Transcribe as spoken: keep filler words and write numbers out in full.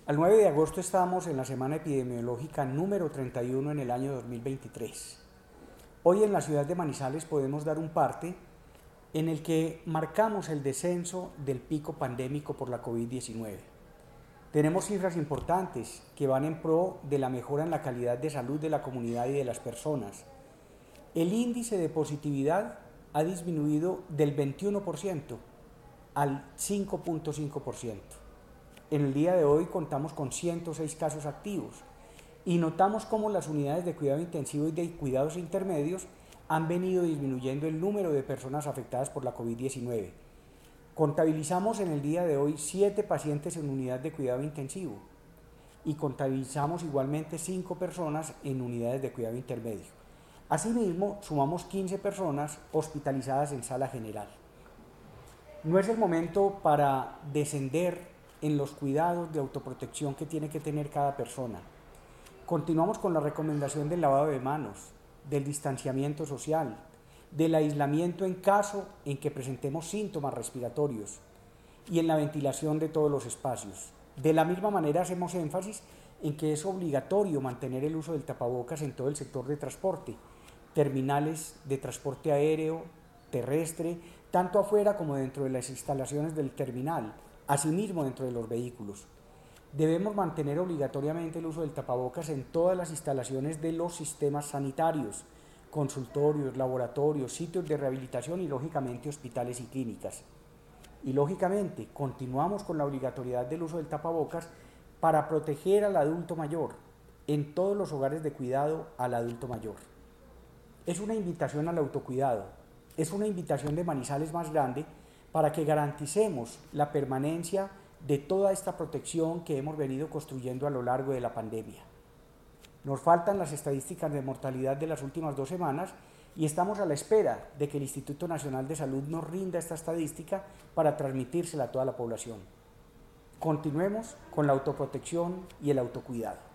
Al nueve de agosto estamos en la semana epidemiológica número treinta y uno en el año dos mil veintitrés. Hoy en la ciudad de Manizales podemos dar un parte en el que marcamos el descenso del pico pandémico por la COVID diecinueve. Tenemos cifras importantes que van en pro de la mejora en la calidad de salud de la comunidad y de las personas. El índice de positividad ha disminuido del veintiuno por ciento al cinco punto cinco por ciento. En el día de hoy contamos con ciento seis casos activos y notamos cómo las unidades de cuidado intensivo y de cuidados intermedios han venido disminuyendo el número de personas afectadas por la COVID diecinueve. Contabilizamos en el día de hoy siete pacientes en unidad de cuidado intensivo y contabilizamos igualmente cinco personas en unidades de cuidado intermedio. Asimismo, sumamos quince personas hospitalizadas en sala general. No es el momento para descender en los cuidados de autoprotección que tiene que tener cada persona. Continuamos con la recomendación del lavado de manos, del distanciamiento social, del aislamiento en caso en que presentemos síntomas respiratorios y en la ventilación de todos los espacios. De la misma manera hacemos énfasis en que es obligatorio mantener el uso del tapabocas en todo el sector de transporte, terminales de transporte aéreo, terrestre, tanto afuera como dentro de las instalaciones del terminal, asimismo dentro de los vehículos. Debemos mantener obligatoriamente el uso del tapabocas en todas las instalaciones de los sistemas sanitarios, consultorios, laboratorios, sitios de rehabilitación y lógicamente hospitales y clínicas. Y lógicamente continuamos con la obligatoriedad del uso del tapabocas para proteger al adulto mayor, en todos los hogares de cuidado al adulto mayor. Es una invitación al autocuidado, es una invitación de Manizales más grande para que garanticemos la permanencia de toda esta protección que hemos venido construyendo a lo largo de la pandemia. Nos faltan las estadísticas de mortalidad de las últimas dos semanas y estamos a la espera de que el Instituto Nacional de Salud nos rinda esta estadística para transmitírsela a toda la población. Continuemos con la autoprotección y el autocuidado.